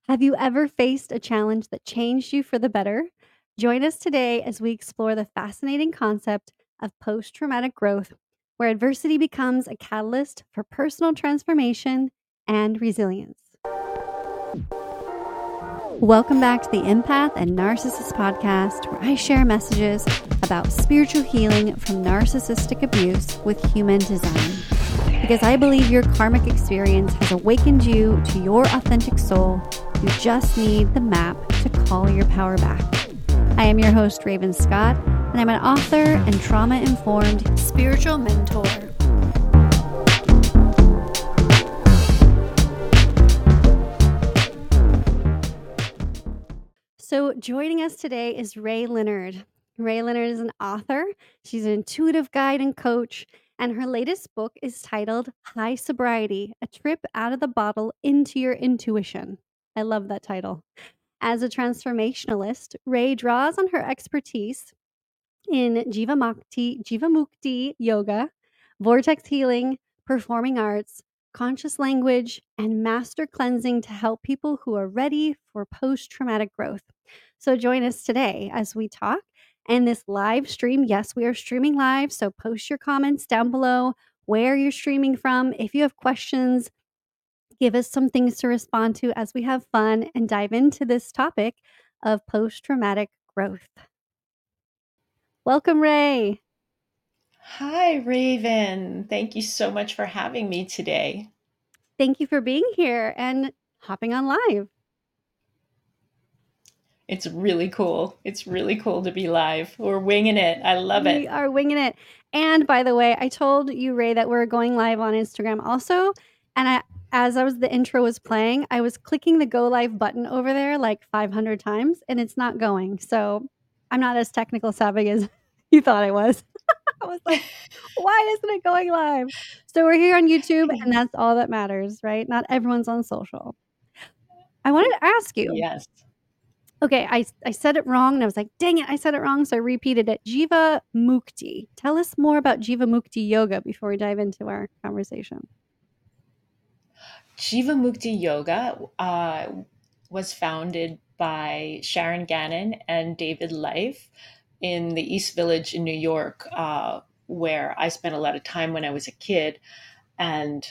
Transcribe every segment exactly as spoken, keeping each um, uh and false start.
Have you ever faced a challenge that changed you for the better? Join us today as we explore the fascinating concept of post traumatic growth, where adversity becomes a catalyst for personal transformation and resilience. Welcome back to the Empath and Narcissist podcast, where I share messages about spiritual healing from narcissistic abuse with human design. Because I believe your karmic experience has awakened you to your authentic soul. You just need the map to call your power back. I am your host, Raven Scott, and I'm an author and trauma-informed spiritual mentor. So joining us today is Ray Leonard. Ray Leonard is an author. She's an intuitive guide and coach, and her latest book is titled High Sobriety, A Trip Out of the Bottle into Your Intuition. I love that title. As a transformationalist, Ray draws on her expertise in Jivamukti, Jivamukti yoga, vortex healing, performing arts, conscious language, and master cleansing to help people who are ready for post-traumatic growth. So join us today as we talk and this live stream. Yes, we are streaming live, so post your comments down below where you're streaming from. If you have questions, give us some things to respond to as we have fun and dive into this topic of post-traumatic growth. Welcome, Ray. Hi, Raven. Thank you so much for having me today. Thank you for being here and hopping on live. It's really cool. It's really cool to be live. We're winging it. I love We it. are winging it. And by the way, I told you, Ray, that we're going live on Instagram also. And I, as I was the intro was playing, I was clicking the go live button over there like five hundred times, and it's not going. So I'm not as technical savvy as you thought I was. I was like, why isn't it going live? So we're here on YouTube, and that's all that matters, right? Not everyone's on social. I wanted to ask you. Yes. Okay, I I said it wrong, and I was like, "Dang it, I said it wrong," so I repeated it. Jiva Mukti. Tell us more about Jiva Mukti yoga before we dive into our conversation. Jivamukti Yoga uh, was founded by Sharon Gannon and David Life in the East Village in New York, uh, where I spent a lot of time when I was a kid. And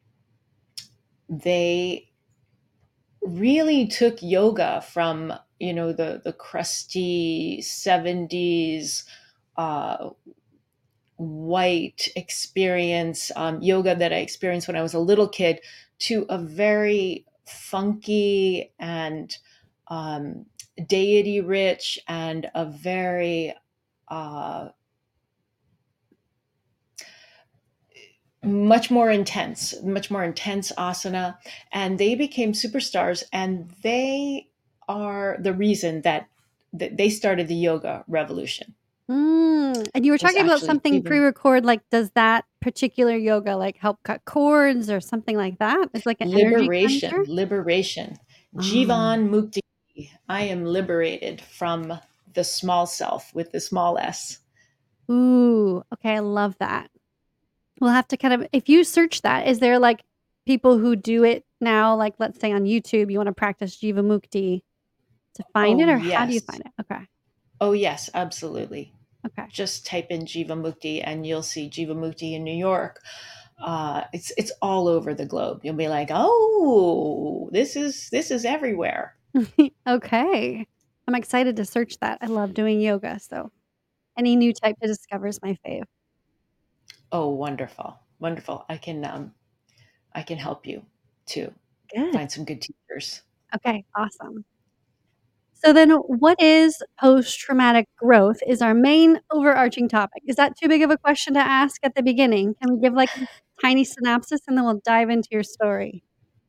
they really took yoga from you know the the crusty seventies uh, white experience, um, yoga that I experienced when I was a little kid, to a very funky and um, deity rich and a very uh, much more intense, much more intense asana. And they became superstars, and they are the reason that, that they started the yoga revolution. Mm, and you were Was talking about actually something even pre-record, like, does that particular yoga, like, help cut cords or something like that? It's like an energy liberation, cleanser? liberation. Oh. Jivan Mukti. I am liberated from the small self with the small s. Ooh, okay, I love that. We'll have to kind of if you search that, is there, like, people who do it now, like, let's say on YouTube, you wanna practice Jiva Mukti to find Oh, it, or how do you yes. find it? Okay, Oh, yes, absolutely. okay. Just type in Jiva Mukti and you'll see Jiva Mukti in New York. Uh, it's it's all over the globe. You'll be like, oh, this is this is everywhere. Okay. I'm excited to search that. I love doing yoga, so any new type to discover is my fave. Oh, wonderful, wonderful. I can um, I can help you to Good. find some good teachers. Okay, awesome. So then what is post-traumatic growth is our main overarching topic. Is that too big of a question to ask at the beginning? Can we give, like, a tiny synopsis, and then we'll dive into your story?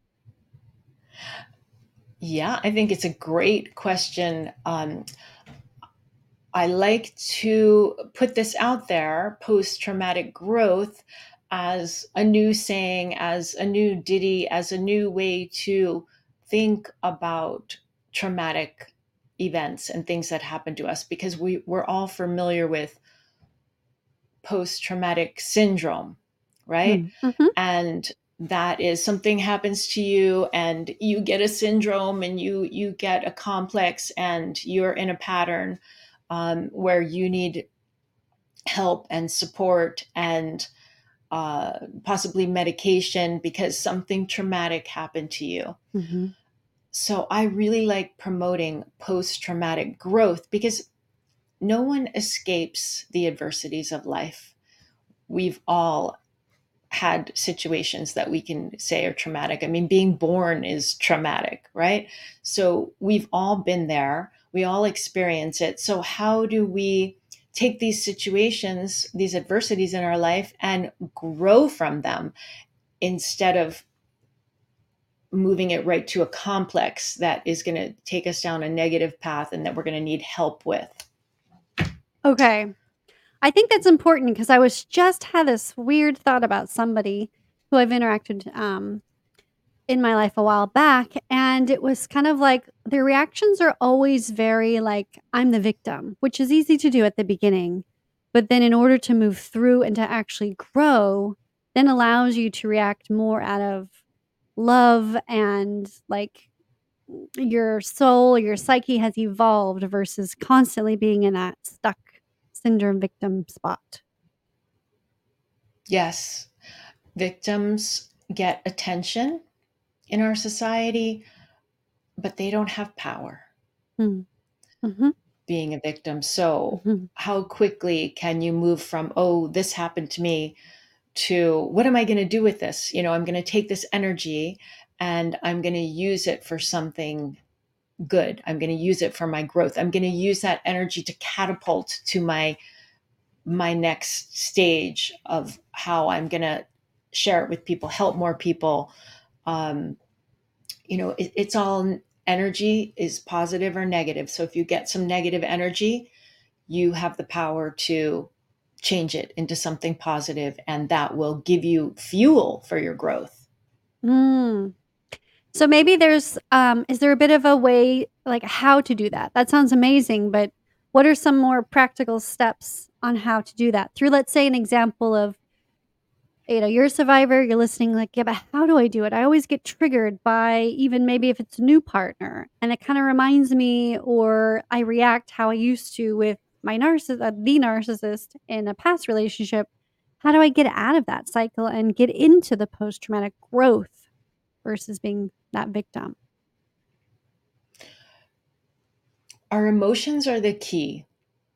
Yeah, I think it's a great question. Um, I like to put this out there, post traumatic growth, as a new saying, as a new ditty, as a new way to think about traumatic events and things that happen to us, because we, we're all familiar with post traumatic syndrome, right? Mm, mhm. And that is something happens to you and you get a syndrome and you you get a complex and you're in a pattern um, where you need help and support and uh, possibly medication because something traumatic happened to you. Mhm. So I really like promoting post traumatic growth because no one escapes the adversities of life. We've all had situations that we can say are traumatic. I mean, being born is traumatic, right? So we've all been there. We all experience it. So how do we take these situations, these adversities in our life and grow from them instead of moving it right to a complex that is going to take us down a negative path and that we're going to need help with? Okay. I think that's important because I was just had this weird thought about somebody who I've interacted, um, in my life a while back, and it was kind of like their reactions are always very like, "I'm the victim," which is easy to do at the beginning, but then in order to move through and to actually grow, then allows you to react more out of love and, like, your soul, your psyche has evolved versus constantly being in that stuck syndrome victim spot. Yes, victims get attention in our society, but they don't have power Mm. Mhm, being a victim. So, mhm. how quickly can you move from, oh, this happened to me, to what am I going to do with this? You know, I'm going to take this energy and I'm going to use it for something good. I'm going to use it for my growth. I'm going to use that energy to catapult to my my next stage of how I'm going to share it with people, help more people. Um, you know, it, it's all energy is positive or negative. So if you get some negative energy, you have the power to change it into something positive, and that will give you fuel for your growth. Mm. So maybe there's, um is there a bit of a way, like, how to do that? That sounds amazing, but what are some more practical steps on how to do that? Through, let's say, an example of, you know, you're a survivor, you're listening, like, "Yeah, but how do I do it? I always get triggered by even maybe if it's a new partner, and it kinda reminds me or I react how I used to with my narciss uh, the narcissist in a past relationship. How do I get out of that cycle and get into the post-traumatic growth versus being that victim?" Our emotions are the key.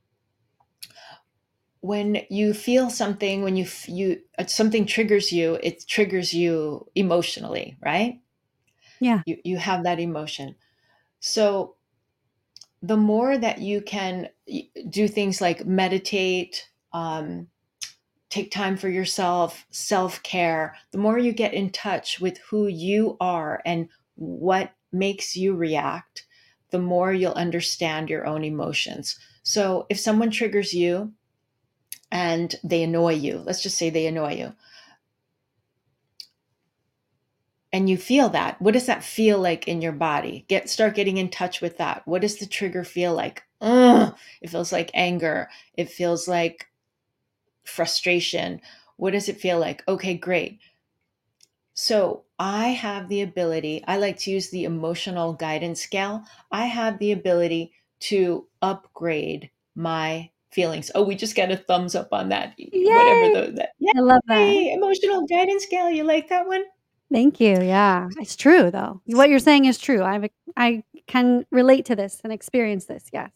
When you feel something, when you f- you uh, something triggers you, it triggers you emotionally, right? Yeah. You you have that emotion. So the more that you can y- do things like meditate, um, take time for yourself, self care, the more you get in touch with who you are and what makes you react, the more you'll understand your own emotions. So if someone triggers you and they annoy you, let's just say they annoy you, and you feel that, what does that feel like in your body? Get start getting in touch with that. What does the trigger feel like? Ugh, it feels like anger. It feels like frustration. What does it feel like? Okay, great. So I have the ability, I like to use the emotional guidance scale. I have the ability to upgrade my feelings. Oh, we just got a thumbs up on that. Whatever Yay! the that. I love that. Yay! Emotional guidance scale. You like that one? Thank you, yeah. It's true, though. What you're saying is true. I've I can relate to this and experience this, yes.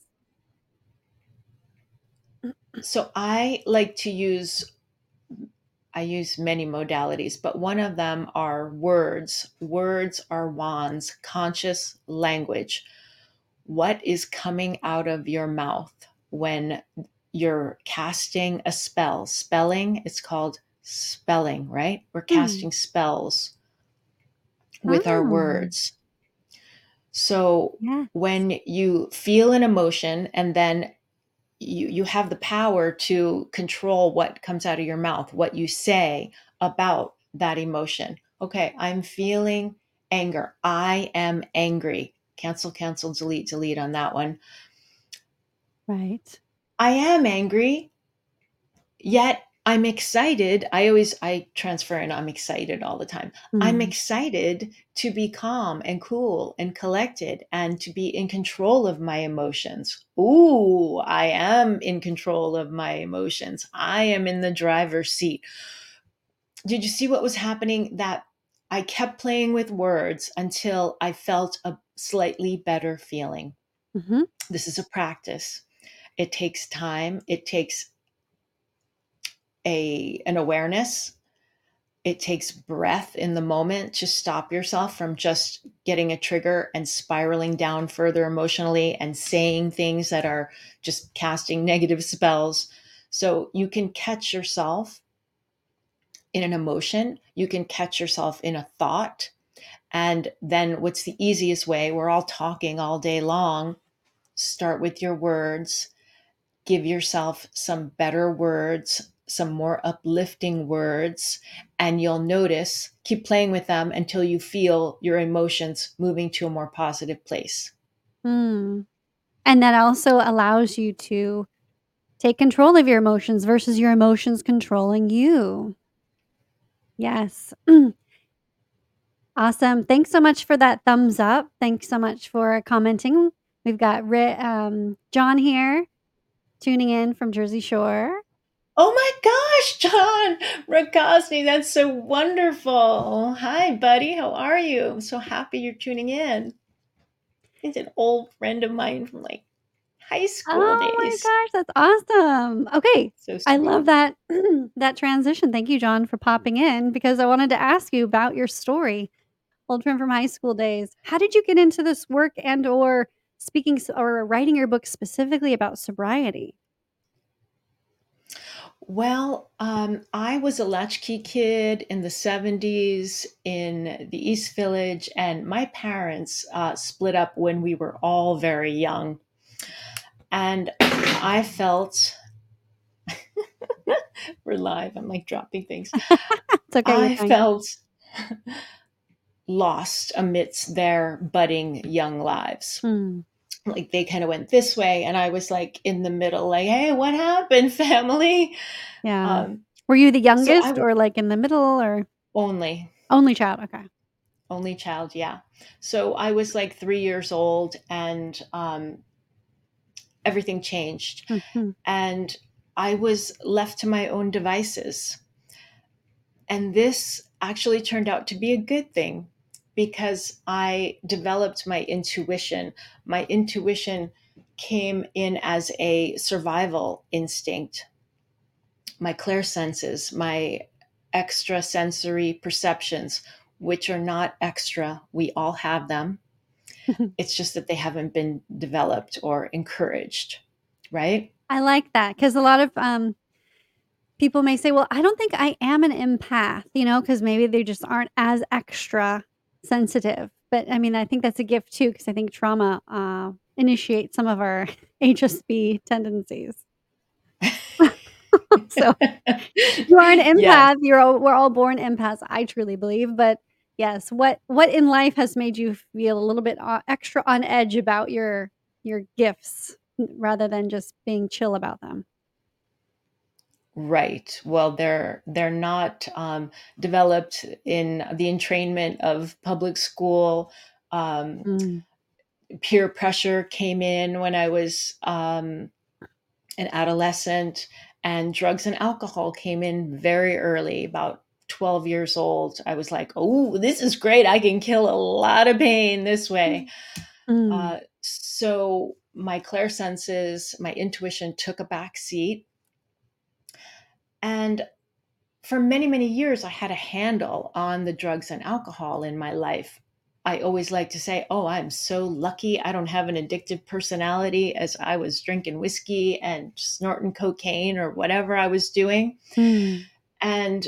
So I like to use I use many modalities, but one of them are words. Words are wands, conscious language. What is coming out of your mouth when you're casting a spell? Spelling, it's called spelling, right? We're Hmm. casting spells with our Oh, words. So yeah, when you feel an emotion and then you you have the power to control what comes out of your mouth, what you say about that emotion. Okay, I'm feeling anger. I am angry. Cancel, cancel, delete, delete on that one. right. I am angry, yet I'm excited. I always I transfer and I'm excited all the time. I'm Mm. excited to be calm and cool and collected and to be in control of my emotions. Ooh, I am in control of my emotions. I am in the driver's seat. Did you see what was happening? That I kept playing with words until I felt a slightly better feeling. Mhm. This is a practice. It takes time. It takes a an awareness. It takes breath in the moment to stop yourself from just getting a trigger and spiraling down further emotionally and saying things that are just casting negative spells. So you can catch yourself in an emotion, you can catch yourself in a thought. And then what's the easiest way? We're all talking all day long. Start with your words, give yourself some better words, some more uplifting words, and you'll notice, keep playing with them until you feel your emotions moving to a more positive place. Mm. And that also allows you to take control of your emotions versus your emotions controlling you. Yes. Awesome. Thanks so much for that thumbs up. Thanks so much for commenting. We've got Ri um, John here tuning in from Jersey Shore. Oh my gosh, John Rakosny, that's so wonderful. Hi, buddy. How are you? I'm so happy you're tuning in. He's an old friend of mine from like high school Oh my days. gosh, that's awesome. Okay. So I sweet. love that that transition. Thank you, John, for popping in because I wanted to ask you about your story. Old friend from high school days. How did you get into this work and or speaking s- or writing your book specifically about sobriety? Well, um, I was a latchkey kid in the seventies in the East Village, and my parents uh, split up when we were all very young. And I felt, we're live, I'm like dropping things. It's okay, you're I fine. felt lost amidst their budding young lives. Mm, Like they kind of went this way, and I was like in the middle, like, hey, what happened, family? yeah. Um, Were you the so I youngest w- or like in the middle or only only child? Okay. Only child, yeah. So I was like three years old, and um, everything changed. Mhm. And I was left to my own devices. And this actually turned out to be a good thing because I developed my intuition. My intuition came in as a survival instinct. My clairsenses, my extrasensory perceptions, which are not extra, we all have them. It's just that they haven't been developed or encouraged, right? I like that because a lot of um, people may say, "Well, I don't think I am an empath," you know, because maybe they just aren't as extra sensitive. But I mean, I think that's a gift too because I think trauma uh, initiates some of our H S P tendencies. So you are an Yes. empath. You're all, we're all born empaths. I truly believe. But yes, what what in life has made you feel a little bit uh, extra on edge about your your gifts rather than just being chill about them? Right. Well, they're they're not um, developed in the entrainment of public school. Um, Mm. Peer pressure came in when I was um, an adolescent, and drugs and alcohol came in very early, about twelve years old. I was like, oh, this is great. I can kill a lot of pain this way. Mm. Uh, so my clairsenses, my intuition took a back seat. And for many, many years, I had a handle on the drugs and alcohol in my life. I always like to say, oh, I'm so lucky I don't have an addictive personality as I was drinking whiskey and snorting cocaine or whatever I was doing. Mm. And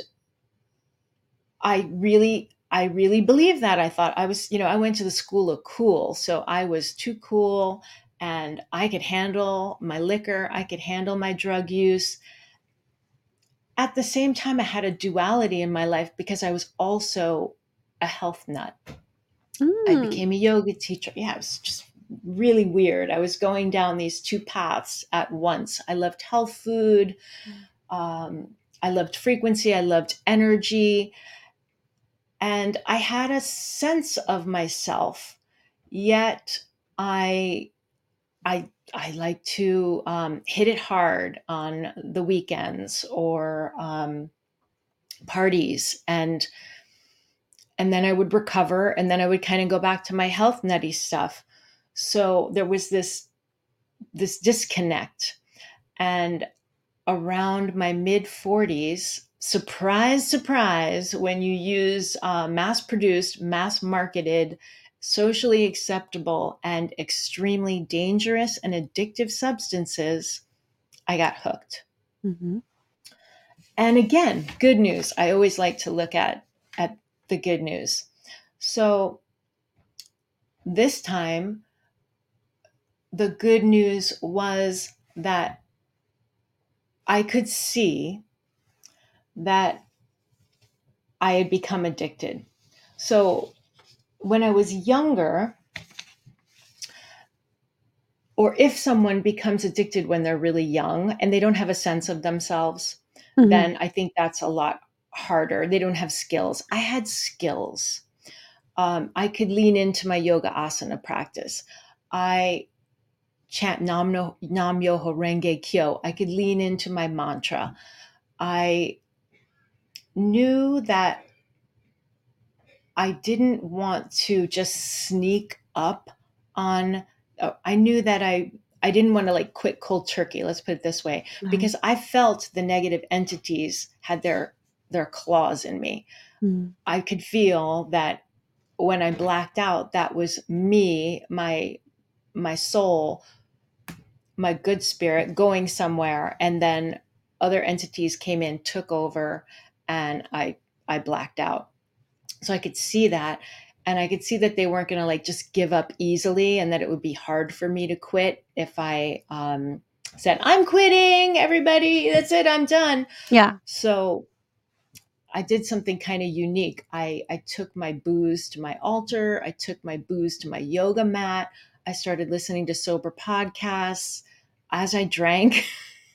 I really, I really believe that. I thought I was, you know, I went to the school of cool. So I was too cool and I could handle my liquor, I could handle my drug use. At the same time, I had a duality in my life because I was also a health nut. I Mm. became a yoga teacher. Yeah, it was just really weird. I was going down these two paths at once. I loved health food. Um, I loved frequency, I loved energy, and I had a sense of myself. Yet I I I like to um, hit it hard on the weekends or um, parties, and and then I would recover, and then I would kind of go back to my health nutty stuff. So there was this this disconnect, and around my mid forties, surprise, surprise, when you use uh, mass produced, mass marketed, socially acceptable, and extremely dangerous and addictive substances, I got hooked. Mhm. And again, good news. I always like to look at, at the good news. So this time, the good news was that I could see that I had become addicted. So when I was younger, or if someone becomes addicted when they're really young and they don't have a sense of themselves, Mhm. then I think that's a lot harder. They don't have skills. I had skills. Um, I could lean into my yoga asana practice. I chant Nam, no, Nam Myoho Renge Kyo. I could lean into my mantra. I knew that I didn't want to just sneak up on. uh, I knew that I I didn't want to like quit cold turkey. Let's put it this way, Right. because I felt the negative entities had their their claws in me. Mm. I could feel that when I blacked out, that was me, my my soul, my good spirit going somewhere, and then other entities came in, took over, and I I blacked out. So I could see that, and I could see that they weren't going to like just give up easily, and that it would be hard for me to quit if I um, said, I'm quitting, everybody, that's it, I'm done. Yeah. So I did something kind of unique. I, I took my booze to my altar. I took my booze to my yoga mat. I started listening to sober podcasts as I drank.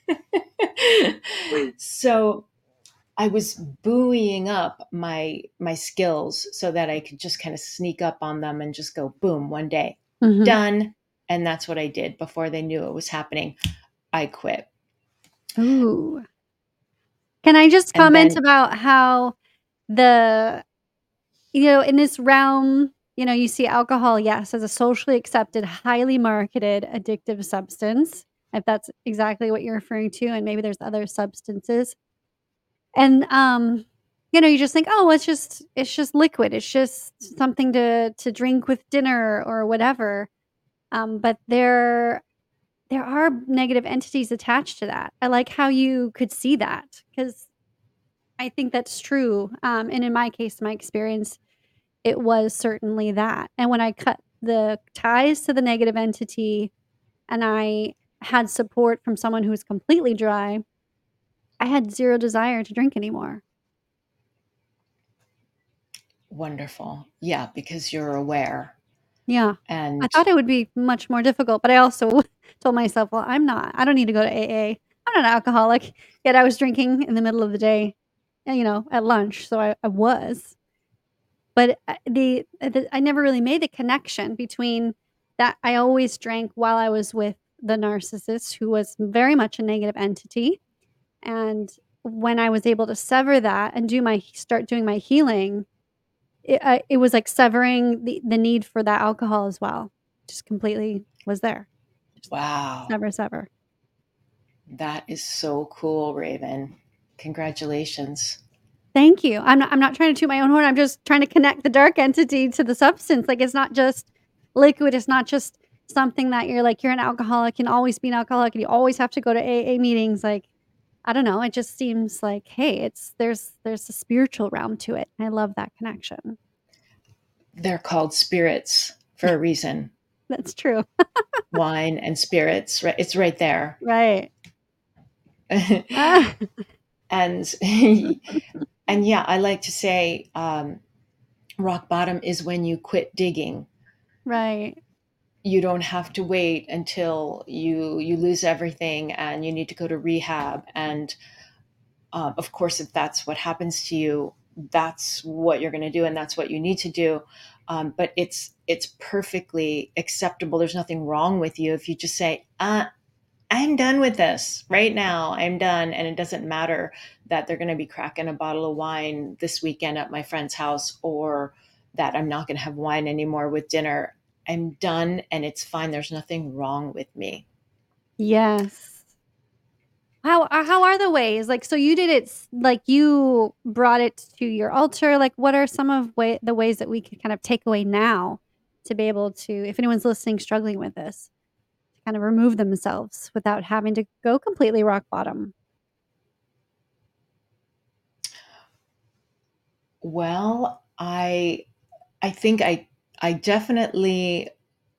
So I was buoying up my my skills so that I could just kind of sneak up on them and just go boom one day. Mhm. Done. And that's what I did before they knew it was happening. I quit. Ooh. Can I just And comment then about how the you know, in this realm, you know, you see alcohol, yes, as a socially accepted, highly marketed, addictive substance, if that's exactly what you're referring to, and maybe there's other substances. And, um, you know, you just think, "Oh, it's just it's just liquid. It's just something to to drink with dinner or whatever." Um, but there there are negative entities attached to that. I like how you could see that because I think that's true. Um, and in my case, my experience, it was certainly that. And when I cut the ties to the negative entity and I had support from someone who was completely dry, I had zero desire to drink anymore. wonderful. Yeah, because you're aware. Yeah. I And thought it would be much more difficult, but I also told myself, "Well, I'm not. I don't need to go to A A. I'm not an alcoholic." Yet I was drinking in the middle of the day, and, you know, at lunch, so I I was. But, uh, the uh, the I never really made the connection between that I always drank while I was with the narcissist, who was very much a negative entity, and when I was able to sever that and do my start doing my healing, it uh, it was like severing the the need for that alcohol as well. Just completely was there. Just wow, sever, sever. that is so cool, Raven. Congratulations. Thank you. I'm not I'm not trying to toot my own horn, I'm just trying to connect the dark entity to the substance, like, it's not just liquid, it's not just something that you're like, you're an alcoholic and always be an alcoholic and you always have to go to A A meetings, like, I don't know, it just seems like, hey, it's there's there's a spiritual realm to it. I love that connection. They're called spirits for a reason. That's true. Wine and spirits, right? It's right there. Right. Ah. and and yeah, I like to say um, rock bottom is when you quit digging. Right. You don't have to wait until you you lose everything and you need to go to rehab and Um, of course, if that's what happens to you, that's what you're going to do, and that's what you need to do. Um, but it's it's perfectly acceptable. There's nothing wrong with you if you just say, uh, "I'm done with this right now. I'm done," and it doesn't matter that they're going to be cracking a bottle of wine this weekend at my friend's house, or that I'm not going to have wine anymore with dinner. I'm done, and it's fine. There's nothing wrong with me. Yes. How are how are the ways? Like, so you did it s like, you brought it to your altar, like, what are some of way the ways that we could kind of take away now to be able to if anyone's listening struggling with this, to kind of remove themselves without having to go completely rock bottom? Well, I I think I I definitely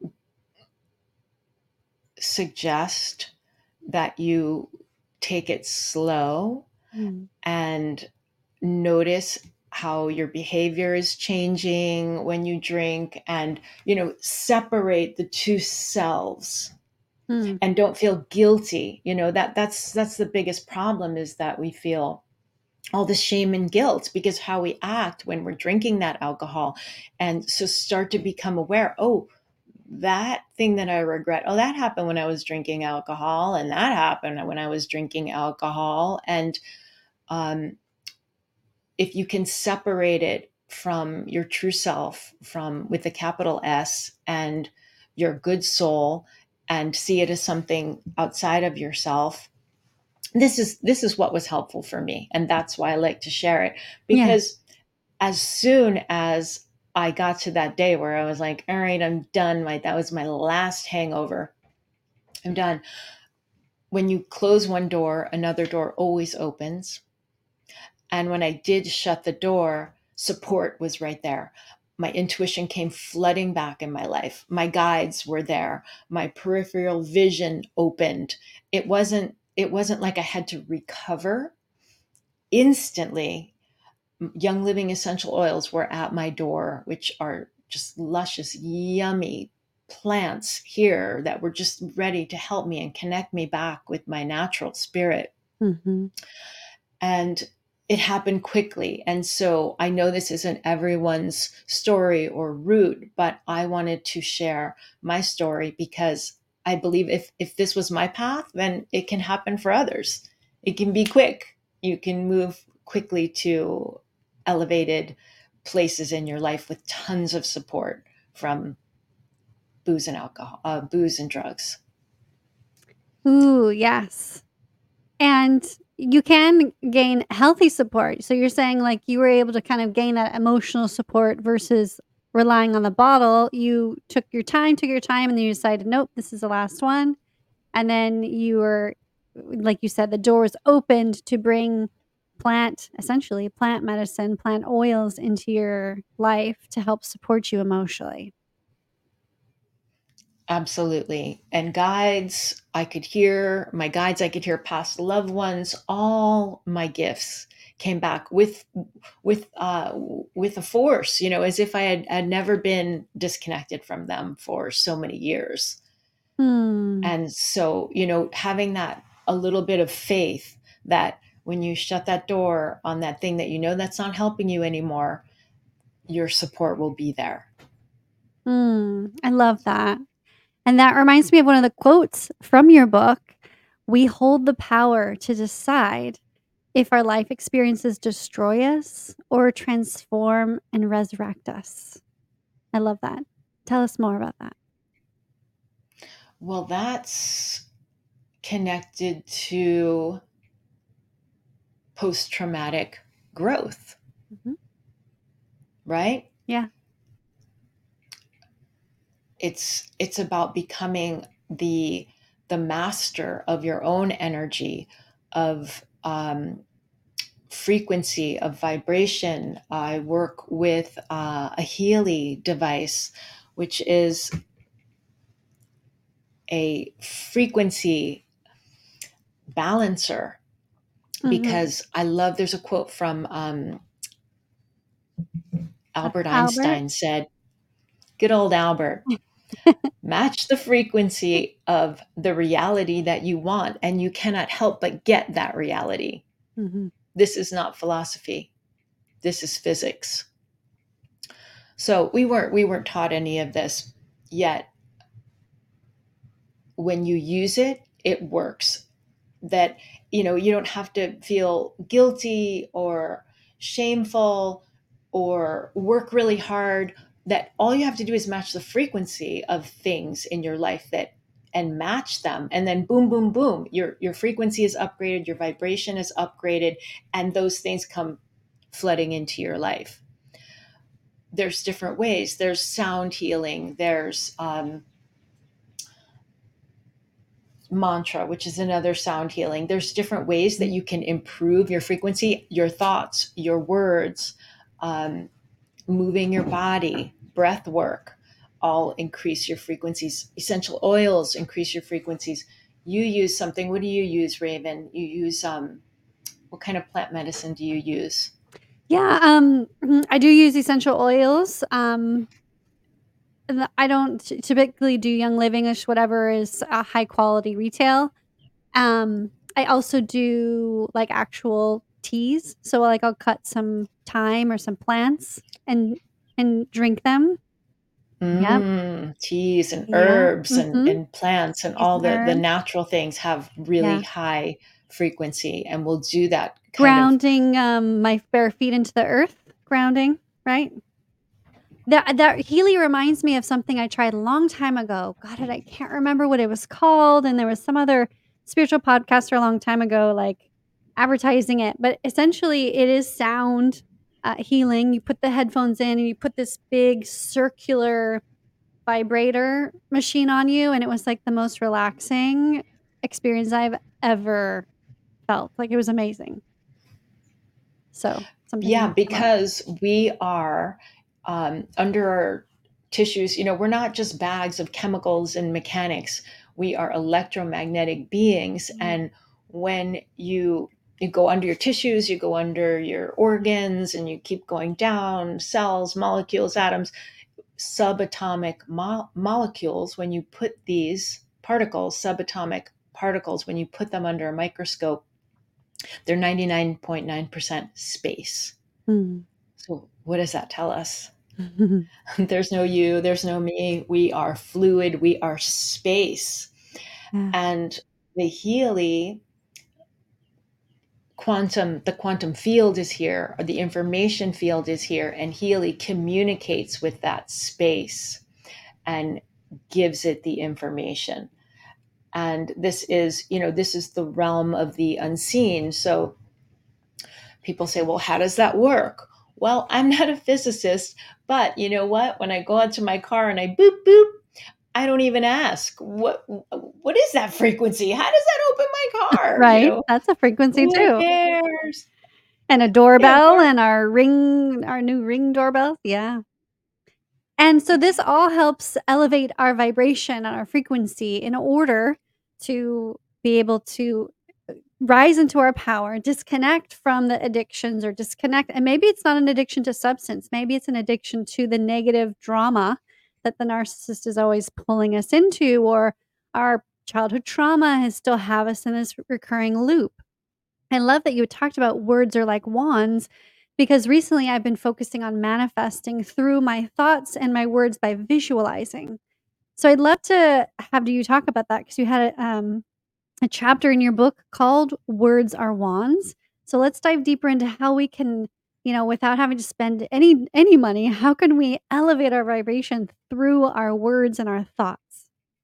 suggest that you take it slow Mm. and notice how your behavior is changing when you drink, and you know separate the two selves, Mm. and don't feel guilty. You know that that's that's the biggest problem, is that we feel all the shame and guilt because how we act when we're drinking that alcohol. And so start to become aware, oh, that thing that I regret, oh, that happened when I was drinking alcohol, and that happened when I was drinking alcohol. And um, if you can separate it from your true self, from with a capital S, and your good soul, and see it as something outside of yourself, this is this is what was helpful for me, and that's why I like to share it. Yeah. Because as soon as I got to that day where I was like, all right, I'm done, my that was my last hangover, I'm done. When you close one door, another door always opens. And when I did shut the door, support was right there. My intuition came flooding back in my life. My guides were there. My peripheral vision opened. It wasn't it wasn't like I had to recover instantly. Young Living essential oils were at my door, which are just luscious, yummy plants here that were just ready to help me and connect me back with my natural spirit. Mhm. And it happened quickly. And so I know this isn't everyone's story or route, but I wanted to share my story because I believe if if this was my path, then it can happen for others. It can be quick. You can move quickly to elevated places in your life with tons of support from booze and alcohol, uh, booze and drugs. Ooh, yes. And you can gain healthy support. So you're saying, like, you were able to kind of gain that emotional support versus relying on the bottle. You took your time, took your time, and then you decided, "Nope, this is the last one." And then you were like you said, the doors opened to bring plant essentially, plant medicine, plant oils into your life to help support you emotionally. Absolutely. And guides, I could hear my guides, I could hear past loved ones, all my gifts came back with with uh with a force, you know, as if I had, had never been disconnected from them for so many years. Hmm. And so, you know, having that a little bit of faith that when you shut that door on that thing that you know that's not helping you anymore, your support will be there. Hmm. I love that. And that reminds me of one of the quotes from your book. We hold the power to decide if our life experiences destroy us or transform and resurrect us. I love that. Tell us more about that. Well, that's connected to post traumatic growth, Mhm. right? Yeah. It's it's about becoming the the master of your own energy, of um, frequency, of vibration. I work with uh, a Healy device, which is a frequency balancer, Mhm. because I love, there's a quote from um, Uh, Albert Albert? Einstein said, good old Albert, match the frequency of the reality that you want, and you cannot help but get that reality. Mhm. This is not philosophy. This is physics. So we weren't we weren't taught any of this yet. When you use it, it works. That, you know, you don't have to feel guilty or shameful or work really hard. That all you have to do is match the frequency of things in your life that and match them, and then boom boom boom, your your frequency is upgraded, your vibration is upgraded, and those things come flooding into your life. There's different ways. There's sound healing. There's um, mantra, which is another sound healing. There's different ways that you can improve your frequency, your thoughts, your words, um, moving your body, breath work, all increase your frequencies. Essential oils increase your frequencies. You use something. What do you use, Raven? You use um, what kind of plant medicine do you use? Yeah, um, mhm, I do use essential oils. Um, and I don't t- typically do Young Living-ish, whatever is a high quality retail. Um, I also do like actual teas. So like I'll cut some thyme or some plants and and drink them. Yep. Mm, teas and Yeah. herbs and, Mhm. and plants and Teas all and the, the herbs. natural things have really Yeah. high frequency and will do that kind of. Grounding um my bare feet into the earth. Grounding, right? That that Healy reminds me of something I tried a long time ago. God, and I can't remember what it was called, and there was some other spiritual podcaster a long time ago, like, advertising it, but essentially, it is sound, uh, healing. You put the headphones in, and you put this big circular vibrator machine on you, and it was, like, the most relaxing experience I've ever felt. Like, it was amazing. So, something to Yeah, think about. because we are um, under our tissues, you know, we're not just bags of chemicals and mechanics. We are electromagnetic beings. Mm. And when you you go under your tissues, you go under your organs, and you keep going down, cells, molecules, atoms, subatomic mo- molecules, when you put these particles, subatomic particles, when you put them under a microscope, they're ninety-nine point nine percent space. Mm. So, what does that tell us? There's no you, there's no me. We are fluid, we are space. Yeah. And the Healy quantum, the quantum field is here, or the information field is here, and Healy communicates with that space and gives it the information. And this is, you know, this is the realm of the unseen. So people say, well, how does that work? Well, I'm not a physicist, but you know what? When I go out to my car and I boop, boop, I don't even ask what what is that frequency? How does that open my car? You Right? know, That's a frequency who too. cares? And a Yeah, of doorbell course. and our Ring our new Ring doorbell, yeah. And so this Exactly. all helps elevate our vibration and our frequency in order to be able to rise into our power, disconnect from the addictions or disconnect, and maybe it's not an addiction to substance, maybe it's an addiction to the negative drama that the narcissist is always pulling us into, or our childhood trauma has still have us in this recurring loop. I love that you talked about words are like wands because recently I've been focusing on manifesting through my thoughts and my words by visualizing. So I'd love to have you talk about that because you had a, um, a chapter in your book called Words Are Wands. So let's dive deeper into how we can, you know, without having to spend any any money, how can we elevate our vibration through our words and our thoughts?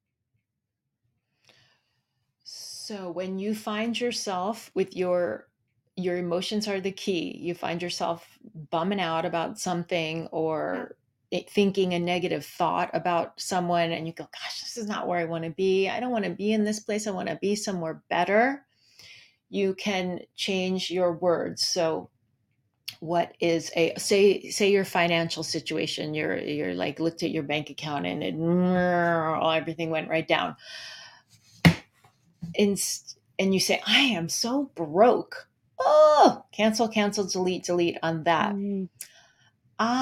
So when you find yourself with your your emotions are the key. You find yourself bumming out about something Yeah. or it, thinking a negative thought about someone, and you go, gosh, this is not where I want to be. I don't want to be in this place. I want to be somewhere better. You can change your words. So what is a say say your financial situation, you're you're like looked at your bank account and it, everything went right down, and and you say, I am so broke. Oh, cancel, cancel, delete, delete on that. Mm.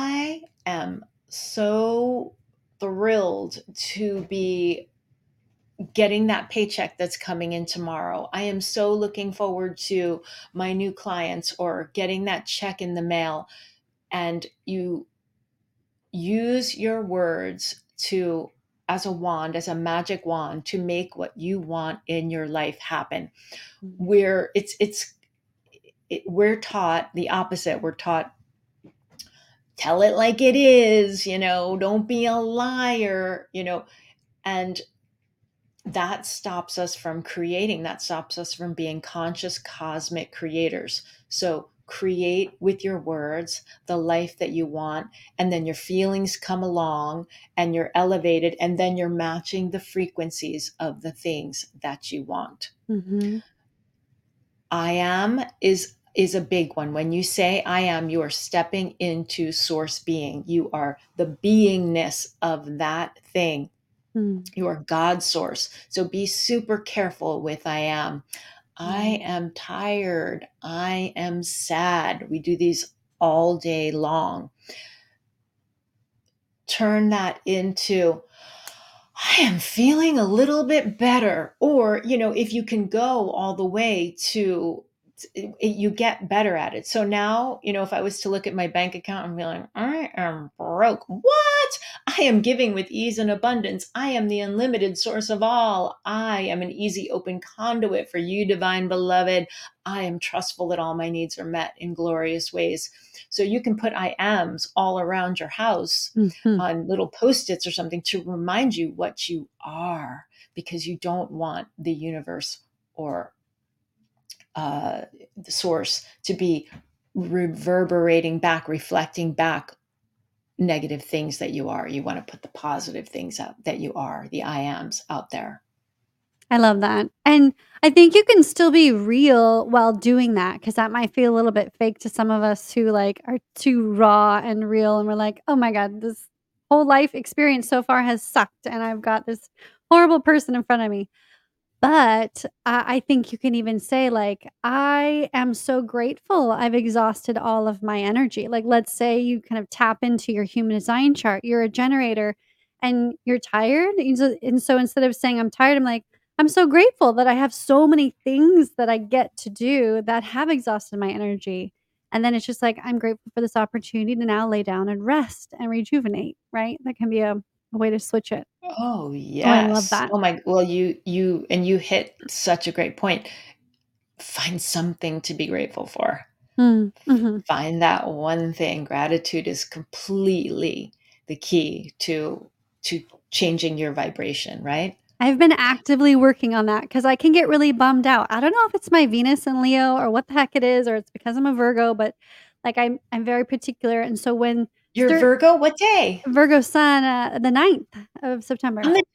I am so thrilled to be getting that paycheck that's coming in tomorrow. I am so looking forward to my new clients or getting that check in the mail. And you use your words to, as a wand, as a magic wand, to make what you want in your life happen. Mm. Where it's it's it, we're taught the opposite. We're taught, tell it like it is, you know, don't be a liar, you know, and that stops us from creating, that stops us from being conscious cosmic creators. So create with your words the life that you want, and then your feelings come along and you're elevated, and then you're matching the frequencies of the things that you want. Mhm. I am is is a big one. When you say I am, you are stepping into source being. You are the beingness of that thing. Mm. You are God's source. So be super careful with I am. I Mm. am tired. I am sad. We do these all day long. Turn that into, I am feeling a little bit better. Or, you know, if you can go all the way to, it, you get better at it. So now, you know, if I was to look at my bank account and be like, I am broke. What? I am giving with ease and abundance. I am the unlimited source of all. I am an easy, open conduit for you, divine beloved. I am trustful that all my needs are met in glorious ways. So you can put I ams all around your house Mhm. on little post-its or something to remind you what you are, because you don't want the universe or uh, the source to be reverberating back, reflecting back negative things that you are. You want to put the positive things out that you are, the I ams out there. I love that, and I think you can still be real while doing that, because that might feel a little bit fake to some of us who, like, are too raw and real, and we're like, "Oh my god, this whole life experience so far has sucked, and I've got this horrible person in front of me." But I I think you can even say, like, "I am so grateful I've exhausted all of my energy." Like, let's say you kind of tap into your human design chart. You're a generator and you're tired. And so and so instead of saying, "I'm tired," I'm like, "I'm so grateful that I have so many things that I get to do that have exhausted my energy." And then it's just like, "I'm grateful for this opportunity to now lay down and rest and rejuvenate," right? That can be a a way to switch it. Oh, Oh, I love yes. that. Oh my, well, you you and you hit such a great point. Find something to be grateful for. Mm, mhm. Find that one thing. Gratitude is completely the key to to changing your vibration, right? I've been actively working on that because I can get really bummed out. I don't know if it's my Venus and Leo or what the heck it is, or it's because I'm a Virgo, but, like, I'm I'm very particular, and so when You're cer Virgo? What day? Virgo sun, uh, the ninth of September. On the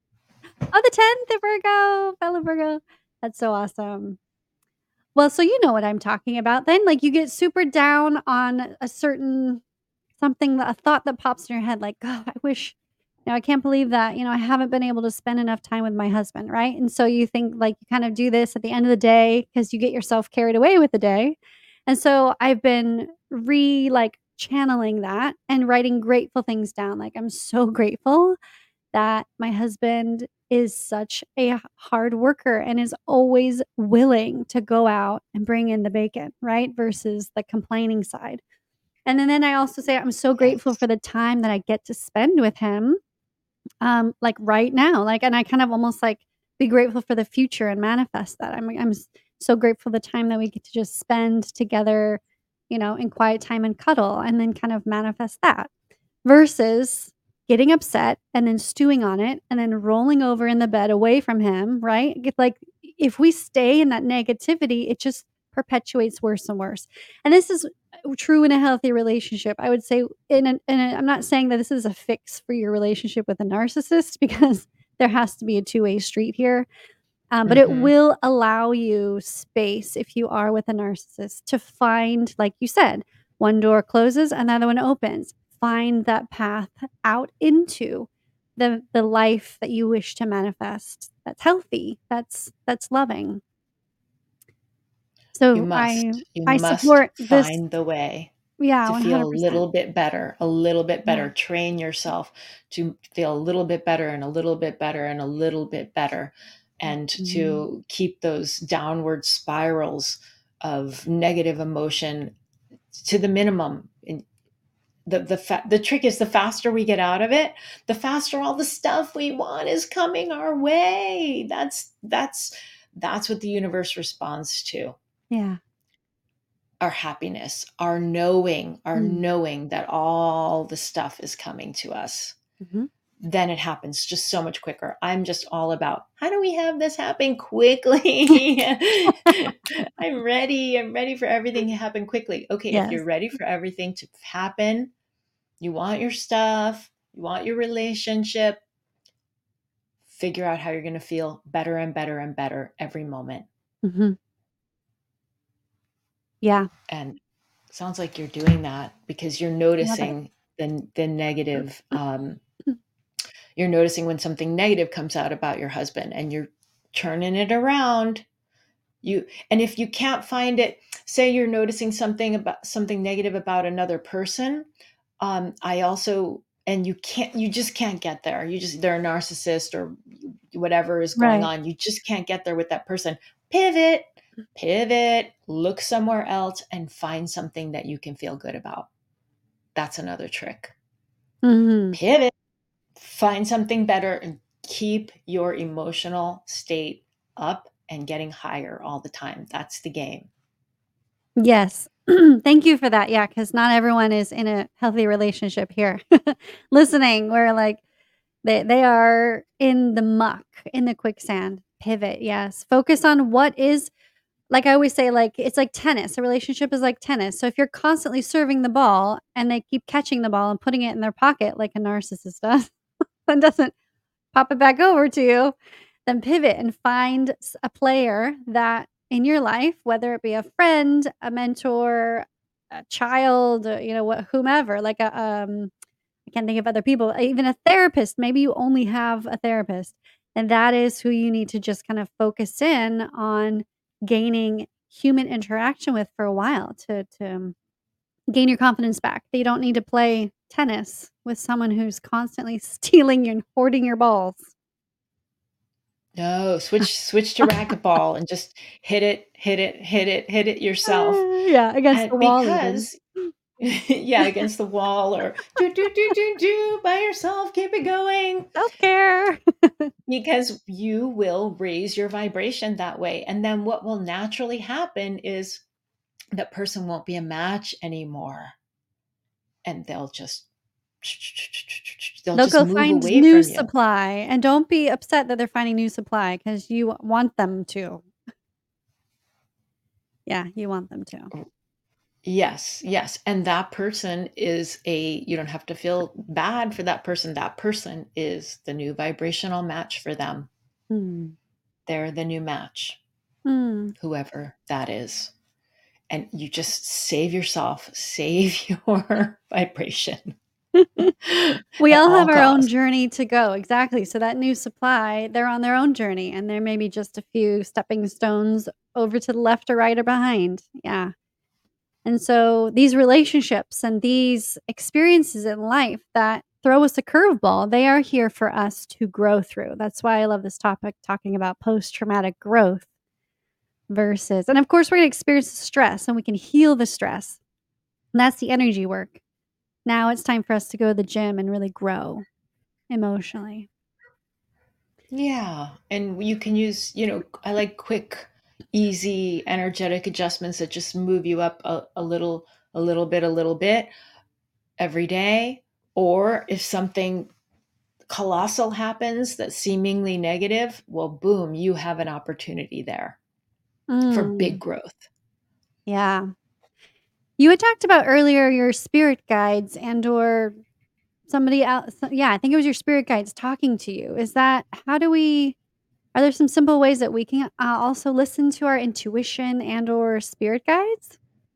Oh, the tenth, the Virgo, fellow Virgo. That's so awesome. Well, so you know what I'm talking about then, like, you get super down on a certain something that a thought that pops in your head, like, "Oh, I wish you know, I can't believe that, you know, I haven't been able to spend enough time with my husband," right? And so you think, like, you kind of do this at the end of the day because you get yourself carried away with the day. And so I've been re like, channeling that and writing grateful things down, like, I'm so grateful that my husband is such a h hard worker and is always willing to go out and bring in the bacon, right? Versus the complaining side. And then then I also say I'm so grateful Yes. for the time that I get to spend with him, um, like, right now, like, and I kind of almost, like, be grateful for the future and manifest that. I'm I'm s so grateful the time that we get to just spend together, you know, in quiet time and cuddle, and then kind of manifest that. Versus getting upset and then stewing on it and then rolling over in the bed away from him, right? Get like, if we stay in that negativity, it just perpetuates worse and worse. And this is uh, true in a healthy relationship. I would say in an in a I'm not saying that this is a fix for your relationship with a narcissist because there has to be a two-way street here. Um, but it Mhm. will allow you space if you are with a narcissist to find, like you said, one door closes, another one opens. Find that path out into the the life that you wish to manifest. That's healthy. That's that's loving. You So I must. You I must support this find the way. Yeah, to feel a one hundred percent. little bit better, a little bit Yeah. better. Train yourself to feel a little bit better and a little bit better and a little bit better, and Mhm. to keep those downward spirals of negative emotion to the minimum. And the the fa- the trick is, the faster we get out of it, the faster all the stuff we want is coming our way. That's that's that's what the universe responds to. Yeah. Our happiness, our knowing, our Mm. knowing that all the stuff is coming to us. Mhm. Then it happens just so much quicker. I'm just all about, how do we have this happen quickly? I'm ready. I'm ready for everything to happen quickly. Okay, if you're Yes. ready for everything to happen, you want your stuff, you want your relationship, figure out how you're going to feel better and better and better every moment. Mhm. Yeah. And sounds like you're doing that, because you're Love it. noticing the the negative, um, you're noticing when something negative comes out about your husband, and you're turning it around. You and if you can't find it, say you're noticing something about something negative about another person, um, I also and you can't you just can't get there. You just they're a narcissist or whatever is going Right. on. You just can't get there with that person. Pivot, pivot, look somewhere else and find something that you can feel good about. That's another trick. Mhm. Pivot, find something better, and keep your emotional state up and getting higher all the time. That's the game. Yes. Thank you for that. Yeah, because not everyone is in a healthy relationship here. Listening, where, like, they they are in the muck, in the quicksand. Pivot, yes. Focus on what is like I always say, like, it's like tennis. A relationship is like tennis. So if you're constantly serving the ball and they keep catching the ball and putting it in their pocket like a narcissist does, and doesn't pop it back over to you, then pivot and find s- a player that in your life, whether it be a friend, a mentor, a child, uh, you know, what, whomever, like a, um, I can't think of other people, even a therapist. Maybe you only have a therapist, and that is who you need to just kind of focus in on gaining human interaction with for a while to to um, gain your confidence back. You don't need to play tennis with someone who's constantly stealing and hoarding your balls. No, switch switch to racquetball and just hit it, hit it, hit it, hit it yourself. Uh, yeah, against And the wall even. because yeah, against the wall, or do do do do do by yourself, keep it going, Self-care. because you will raise your vibration that way. And then what will naturally happen is that person won't be a match anymore, and they'll just they'll They'll just go move find away new from you. supply, and don't be upset that they're finding new supply because you want them to. Yeah, you want them to. Yes, yes, and that person is a you don't have to feel bad for that person. That person is the new vibrational match for them. Mm. They're the new match, Mm. whoever that is. And you just save yourself, save your vibration We at all have all our own costs. journey to go, exactly, so that new supply, they're on their own journey, and there may be just a few stepping stones over to the left or right or behind, yeah, and so these relationships and these experiences in life that throw us a curveball, they are here for us to grow through. That's why I love this topic, talking about post-traumatic growth versus and of course, we're gonna experience the stress, and we can heal the stress, and that's the energy work. Now it's time for us to go to the gym and really grow emotionally. Yeah, and you can use, you know, I like quick, easy, energetic adjustments that just move you up a, a little, a little bit, a little bit every day. Or if something colossal happens that's seemingly negative, well, boom, you have an opportunity there for big Mm, growth. yeah. You had talked about earlier your spirit guides and or somebody else yeah, I think it was your spirit guides talking to you. Is that how do we are there some simple ways that we can, uh, also listen to our intuition and or spirit guides?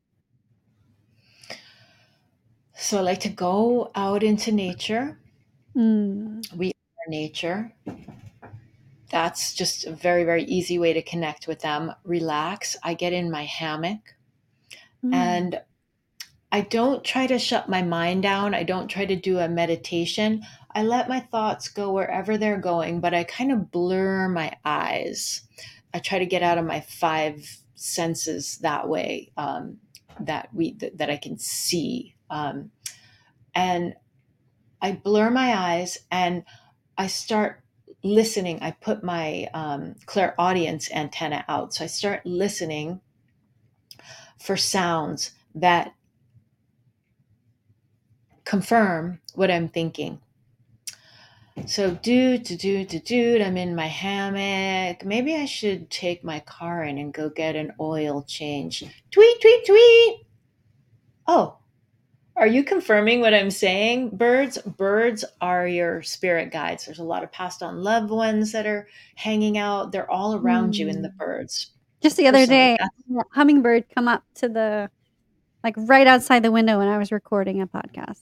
So I like to go out into nature. Mm. We are nature. That's just a very, very easy way to connect with them. Relax. I get in my hammock Mm. and I don't try to shut my mind down. I don't try to do a meditation. I let my thoughts go wherever they're going, but I kind of blur my eyes. I try to get out of my five senses that way, um, that we that, that I can see. Um, and I blur my eyes and I start listening. I put my um, clairaudience antenna out. So I start listening for sounds that confirm what I'm thinking. So, dude, to dude, to dude, I'm in my hammock. Maybe I should take my car in and go get an oil change. Tweet, tweet, tweet. Oh, are you confirming what I'm saying? Birds, birds are your spirit guides. There's a lot of passed on loved ones that are hanging out. They're all around you in Hmm. the birds. Just the other Personally, day, that's a hummingbird come up to the like, right outside the window when I was recording a podcast.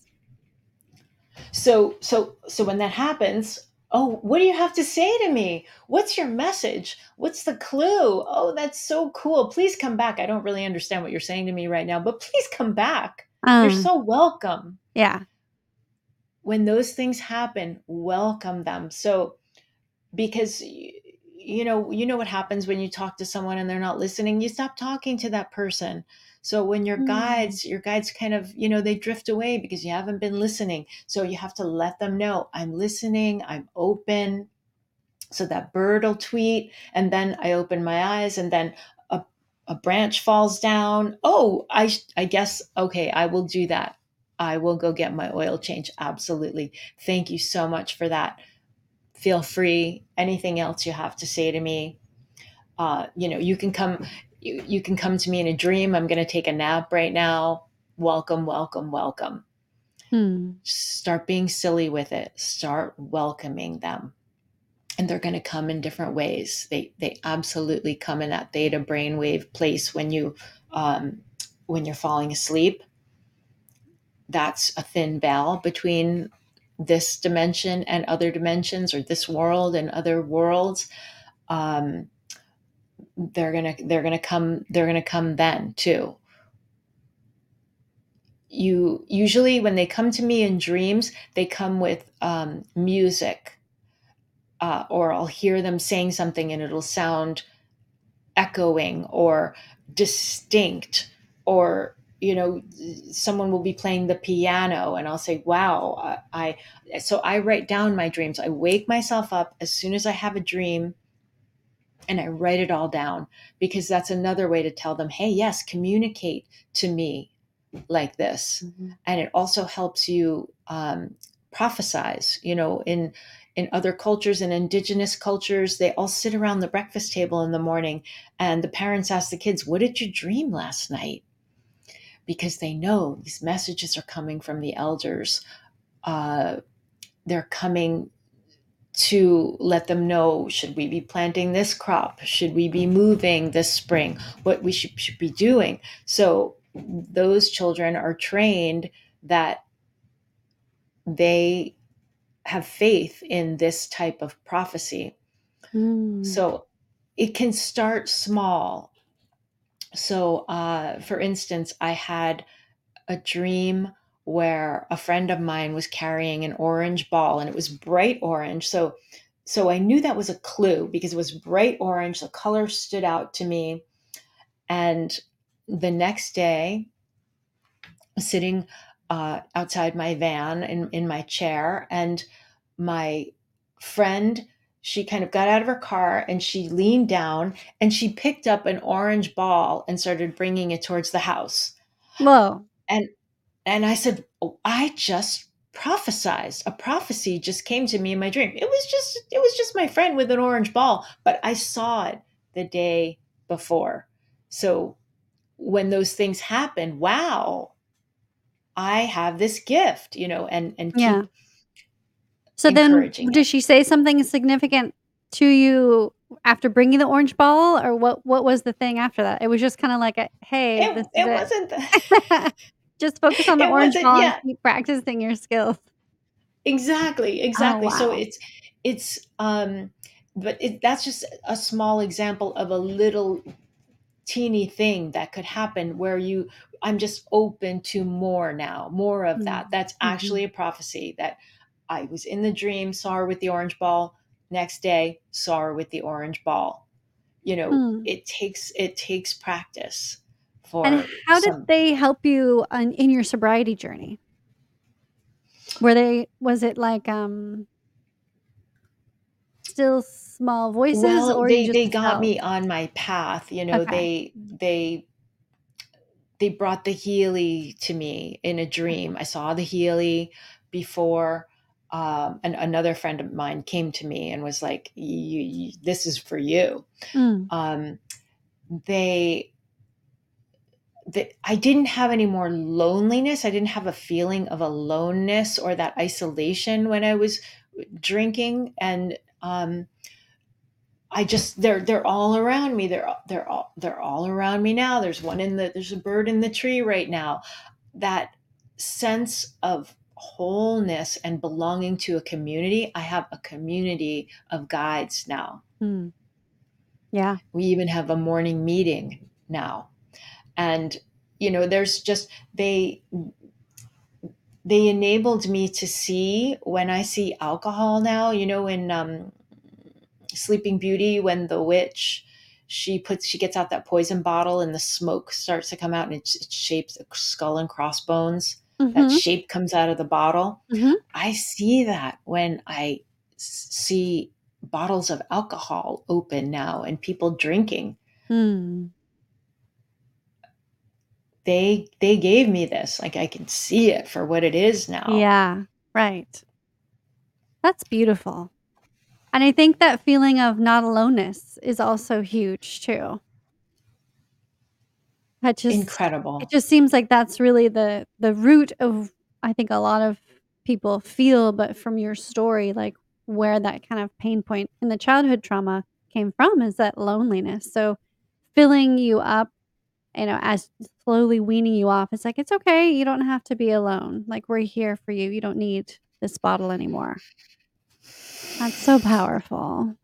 so so so when that happens, oh, what do you have to say to me? What's your message? What's the clue? Oh, that's so cool. Please come back. I don't really understand what you're saying to me right now, but please come back. You're Uh, so welcome. yeah. When those things happen, welcome them. So because y- you know you know what happens when you talk to someone and they're not listening, you stop talking to that person. So when your Mm. guides your guides kind of, you know they drift away because you haven't been listening. So you have to let them know, I'm listening, I'm open. So that bird will tweet, and then I open my eyes, and then a, a branch falls down. Oh, i i guess, okay, I will do that. I will go get my oil change. Absolutely. Thank you so much for that. Feel free. Anything else you have to say to me, uh, you know, you can come, you, you can come to me in a dream. I'm going to take a nap right now. Welcome, welcome, welcome. Hmm. Start being silly with it. Start welcoming them. And they're going to come in different ways. They, they absolutely come in that theta brainwave place when you, um, when you're falling asleep. That's a thin veil between this dimension and other dimensions, or this world and other worlds. um, they're gonna they're gonna come they're gonna come then too. You usually, when they come to me in dreams, they come with um, music, uh, or I'll hear them saying something and it'll sound echoing or distinct, or you know someone will be playing the piano and I'll say, wow. I, I so I write down my dreams. I wake myself up as soon as I have a dream and I write it all down, because that's another way to tell them, hey, yes, communicate to me like this. Mhm. And it also helps you um, prophesize. You know, in in other cultures, and indigenous cultures, they all sit around the breakfast table in the morning, and the parents ask the kids, what did you dream last night? Because they know these messages are coming from the elders. Uh, they're coming to let them know, should we be planting this crop, should we be moving this spring, what we should, should be doing. So those children are trained that they have faith in this type of prophecy. Mm. So it can start small. So uh, for instance, I had a dream where a friend of mine was carrying an orange ball, and it was bright orange. So so I knew that was a clue because it was bright orange. The color stood out to me. And the next day, sitting uh, outside my van in, in my chair, and my friend, she kind of got out of her car and she leaned down and she picked up an orange ball and started bringing it towards the house. Whoa. And And I said, oh, I just prophesized. A prophecy just came to me in my dream. It was just it was just my friend with an orange ball, but I saw it the day before. So when those things happen, wow, I have this gift, you know, and and Yeah. keep So then encouraging it. did she say something significant to you after bringing the orange ball, or what what was the thing after that? It was just kinda like a, "Hey, It this is it it." wasn't the, Just focus on the it orange wasn't ball and yeah, keep practicing your skills. exactly, Oh, exactly. So wow. it's it's um but it, that's just a small example of a little teeny thing that could happen where you I'm just open to more now, more of that. Mm. That's Mhm. actually a prophecy that I was in the dream, saw her with the orange ball. Next day, saw her with the orange ball. You know, Hmm. it takes it takes practice And for how did some. they help you on in your sobriety journey? Were they was it like, um, still small voices Well, or you they just they got felt? me on my path, you know, Okay. they they they brought the Healy to me in a dream. I saw the Healy before, um, and another friend of mine came to me and was like, "You- you- "This is for you." Mm. Um, they, they, I didn't have any more loneliness. I didn't have a feeling of aloneness or that isolation when I was drinking, and um, I just they're they're all around me. They're they're all they're all around me now. There's one in the there's a bird in the tree right now. That sense of wholeness and belonging to a community. I have a community of guides now. Mm. Yeah. We even have a morning meeting now. And you know, there's just they they enabled me to see when I see alcohol now, you know, in um Sleeping Beauty when the witch she puts she gets out that poison bottle and the smoke starts to come out and it, it shapes a skull and crossbones. That Mhm. shape comes out of the bottle. Mhm. I see that when I s- see bottles of alcohol open now and people drinking. Mm. They they gave me this. Like I can see it for what it is now. Yeah. Right. That's beautiful. And I think that feeling of not aloneness is also huge too. That just it Incredible. just seems like that's really the the root of I think a lot of people feel, but from your story, like, where that kind of pain point in the childhood trauma came from is that loneliness. So, filling you up, you know, as slowly weaning you off, it's like, "It's okay, you don't have to be alone. Like, we're here for you. You don't need this bottle anymore." That's so powerful.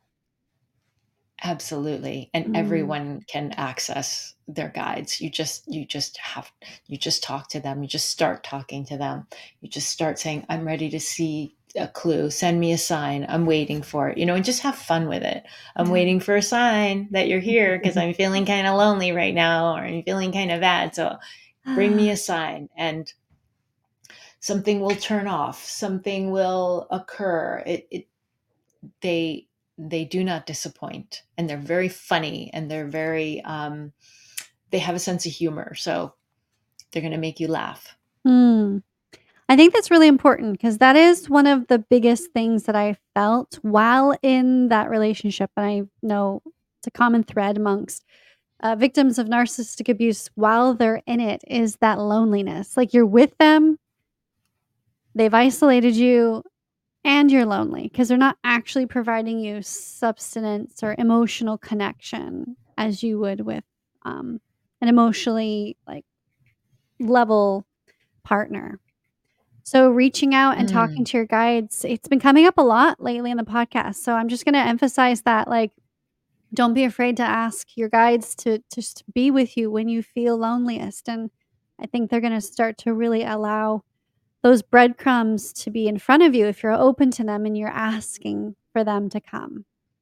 Absolutely. And Mm. everyone can access their guides. You just you just have you just talk to them. You just start talking to them. You just start saying, "I'm ready to see a clue. Send me a sign. I'm waiting for it." You know, and just have fun with it. "I'm Yeah. waiting for a sign that you're here because I'm feeling kind of lonely right now or I'm feeling kind of bad. So bring me a sign and something will turn off. Something will occur." It, it they they do not disappoint, and they're very funny, and they're very um, they have a sense of humor, so they're going to make you laugh. Mm. I think that's really important because that is one of the biggest things that I felt while in that relationship, and I know it's a common thread amongst, uh, victims of narcissistic abuse while they're in it is that loneliness. Like, you're with them, they've isolated you, and you're lonely because 'cause they're not actually providing you substance or emotional connection as you would with, um, an emotionally, like, level partner. So reaching out and talking Mm. to your guides, it's been coming up a lot lately in the podcast. So I'm just gonna emphasize that, like, don't be afraid to ask your guides to to just be with you when you feel loneliest. And I think they're gonna start to really allow those breadcrumbs to be in front of you if you're open to them and you're asking for them to come.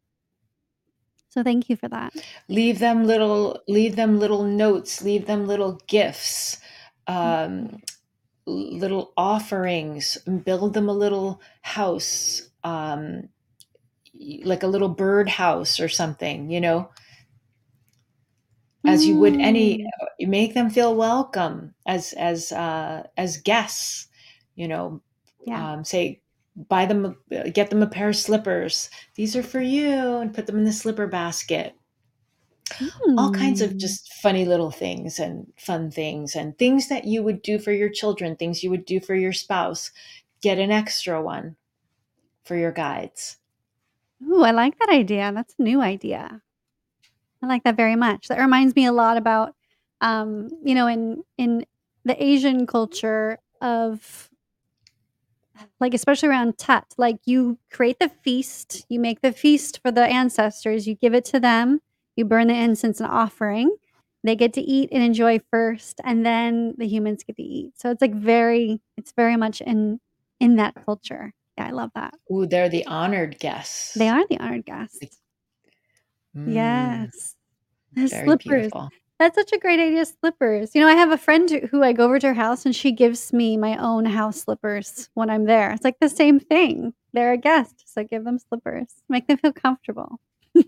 So thank you for that. leave them little leave them little notes, leave them little gifts, um, little offerings, build them a little house, um, like a little bird house or something, you know, as you would any Mm, you make them feel welcome as as uh, as guests, you know. yeah. Um, say buy them get them a pair of slippers. These are for you, and put them in the slipper basket. All kinds of Mm. just funny little things and fun things and things that you would do for your children, things you would do for your spouse. Get an extra one for your guides. Ooh, I like that idea. That's a new idea. I like that very much. That reminds me a lot about, um, you know, in in the Asian culture of like, especially around Tet, like, you create the feast, you make the feast for the ancestors, you give it to them, you burn the incense and offering, They get to eat and enjoy first, and then the humans get to eat. So it's like very it's very much in in that culture. Yeah, I love that. Ooh, they're the honored They guests. are the honored Like, guests. mm, Yes. The very slippers. beautiful. That's such a great idea, slippers. You know, I have a friend who who I go over to her house, and she gives me my own house slippers when I'm there. It's like the same thing. They're a guest, so give them slippers. Make them feel comfortable.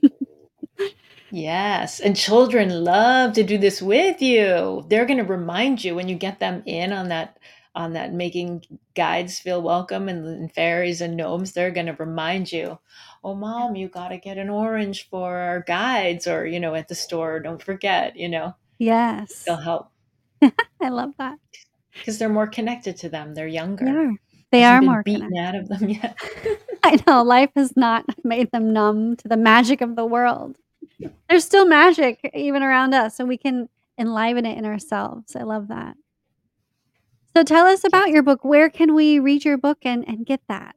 Yes, and children love to do this with you. They're gonna remind you when you get them in on that on that making guides feel welcome and and fairies and gnomes, they're gonna remind you, "Oh, Yeah. mom, you gotta get an orange for our guides," or, you know, at the store, "Don't forget," you know? They'll Yes. help I love that. because 'cause they're more connected to them, they're They younger. are. They Hasn't are been more beaten connected. out of them yet. I know, life has not made them numb to the magic of the world. There's still magic even around us, so we can enliven it in ourselves. I love that. So tell us about Yes. your book. Where can we read your book and and get that?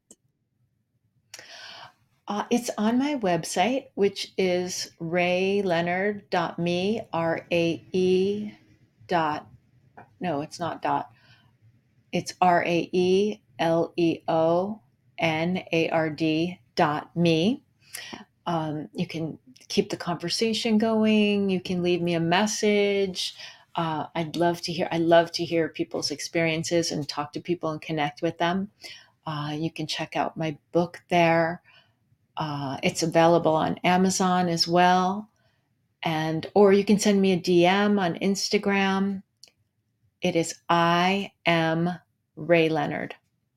Uh, it's on my website, which is rae leonard dot me, R A E dot, no, it's not dot. It's R A E L E O N A R D dot me. Um, you can keep the conversation going. You can leave me a message. Uh, I'd love to hear. I love to hear people's experiences and talk to people and connect with them. Uh, you can check out my book there. Uh, it's available on Amazon as well, and or you can send me a D M on Instagram. It is I am Rae Leonard.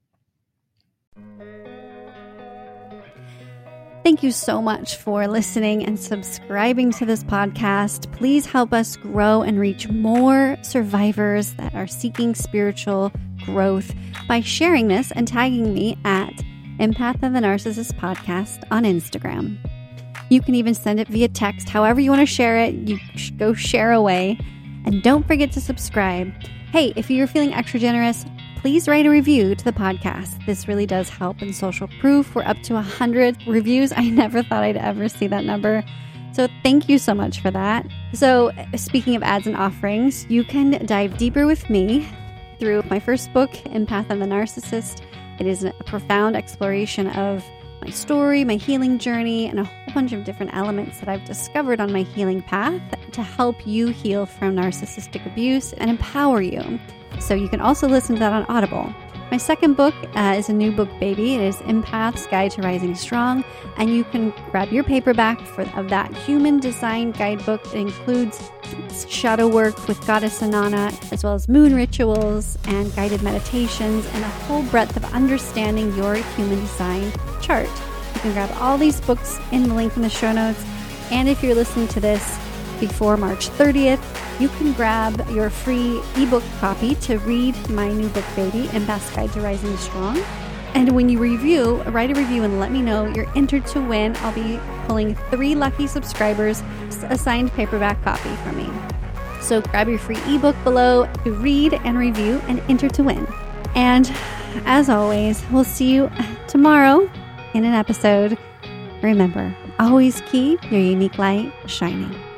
Thank you so much for listening and subscribing to this podcast. Please help us grow and reach more survivors that are seeking spiritual growth by sharing this and tagging me at Empath and the Narcissist Podcast on Instagram. You can even send it via text. However you want to share it, you go share away. And don't forget to subscribe. Hey, if you're feeling extra generous, please write a review to the podcast. This really does help in social proof. We're up to one hundred reviews. I never thought I'd ever see that number. So thank you so much for that. So speaking of ads and offerings, you can dive deeper with me through my first book, Empath and the Narcissist. It is a profound exploration of my story, my healing journey, and a whole bunch of different elements that I've discovered on my healing path to help you heal from narcissistic abuse and empower you. So you can also listen to that on Audible. My second book uh, is a new book, baby. It is Empath's Guide to Rising Strong, and you can grab your paperback for, of that human design guidebook. It includes shadow work with Goddess Inanna, as well as moon rituals and guided meditations, and a whole breadth of understanding your human design chart. You can grab all these books in the link in the show notes, and if you're listening to this before March thirtieth, you can grab your free ebook copy to read my new book, baby, Empath's Guide to Rising Strong. And when you review, write a review and let me know you're entered to win. I'll be pulling three lucky subscribers a signed paperback copy from me. So grab your free ebook below to read and review and enter to win. And as always, we'll see you tomorrow in an episode. Remember, always keep your unique light shining.